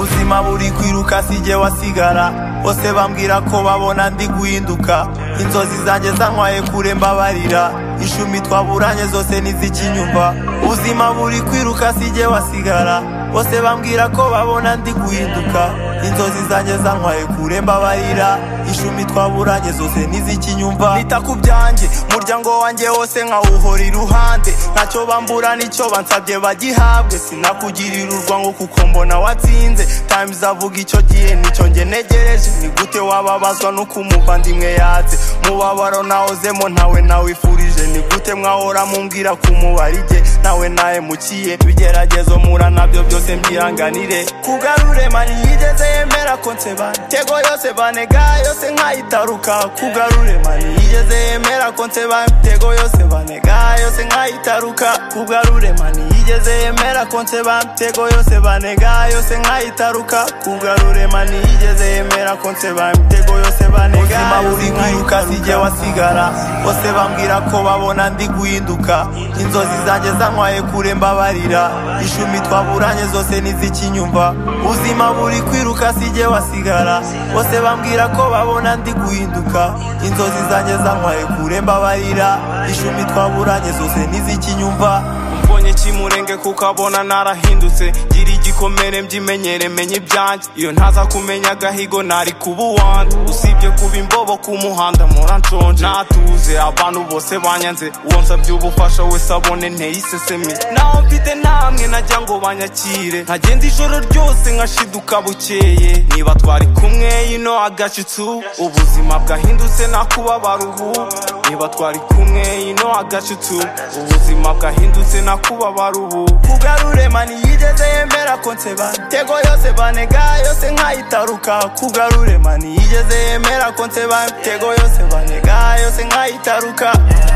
ubuzima buri kwiruka sijye wasigara bose bambwira ko babona ndi guhinduka inzozi zanjye zantwaye kure mbabarira ishumi twaburanye zose nizikinyumva ubuzima buri kwiruka sijye wasigara bose bambwira ko babona ndi guhinduka inzozi zanjye zantwaye kure mbabarira ishumi twaburanye zose nizikinyumva nita ku byanjye umuryango wanjye wose nkawuhora iruhande ntacyo bambura nicyo bansabye bagihabwe sinakugirira urwango kuko mbona watsinze times avuga icyo gihe nicyo nge negereje ni gute wababazwa nuko umuvandimwe yatse mubabaro nawozemo ntawe nawifurije ni gute mwahora mumbwira kumubarige nawe nahemukiye ibigeragezo mura nabyo byose mbyihanganire kugarure mani yigeze yemera ko nseba tego yose banega yose nkayitaruka kugarure mani yigeze yemera ko nseba tego yose banega yose nkayitaruka kugarure mani yigeze yemera ko nseba tego yose banega yose nkayitaruka kugarure mani yigeze yemera ko nseba tego yose banega ubuzima buri kwiruka sijye wasigara bose bambwira ko babona ndi guhinduka inzozi zanjye zantwaye kure mbabarira ishumi twaburanye zose nizikinyumva ubuzima buri kwiruka sijye wasigara bose bambwira ko babona ndi guhinduka inzozi zanjye zantwaye kure mbabarira ishumi twaburanye zose nizikinyumva mbonye kimurenge kuko abona narahindutse gira igikomere mbyimenyere menye ibyanjye iyo ntaza kumenya agahigo nari kuba uwanjye usibye kuba imbobo ku muhanda mura nshonje natuze abantu bose banyanze uwo nsabye ubufasha wese abone nteye isesemi naho mfite namwe najya ngo banyakire nkagenda ijoro ryose nkashiduka bukeye niba twari kumwe ino agashitsu ubuzima bwahindutse nakubabara ubu niba twari kumwe ino agashitsu ubuzima bwahindutse nakubabara ubu kugarure mani yigeze yemera ko nseba tego yose banega yose nkayitaruka kugarure mani yigeze yemera ko nseba tego yose banega yose nkayitaruka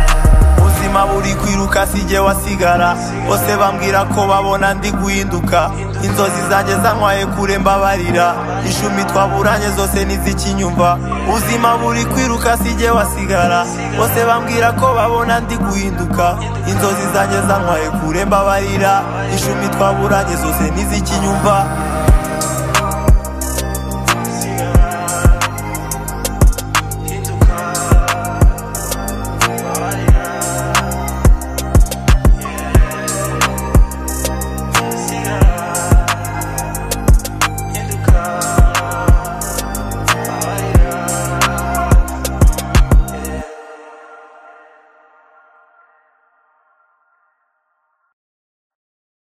ubuzima buri kwiruka sijye wasigara bose bambwira ko babona ndi guhinduka inzozi zanjye zantwaye kure mbabarira ishumi twaburanye zose nizikinyumva ubuzima buri kwiruka sijye wasigara bose bambwira ko babona ndi guhinduka inzozi zanjye zantwaye kure mbabarira ishumi twaburanye zose nizikinyumva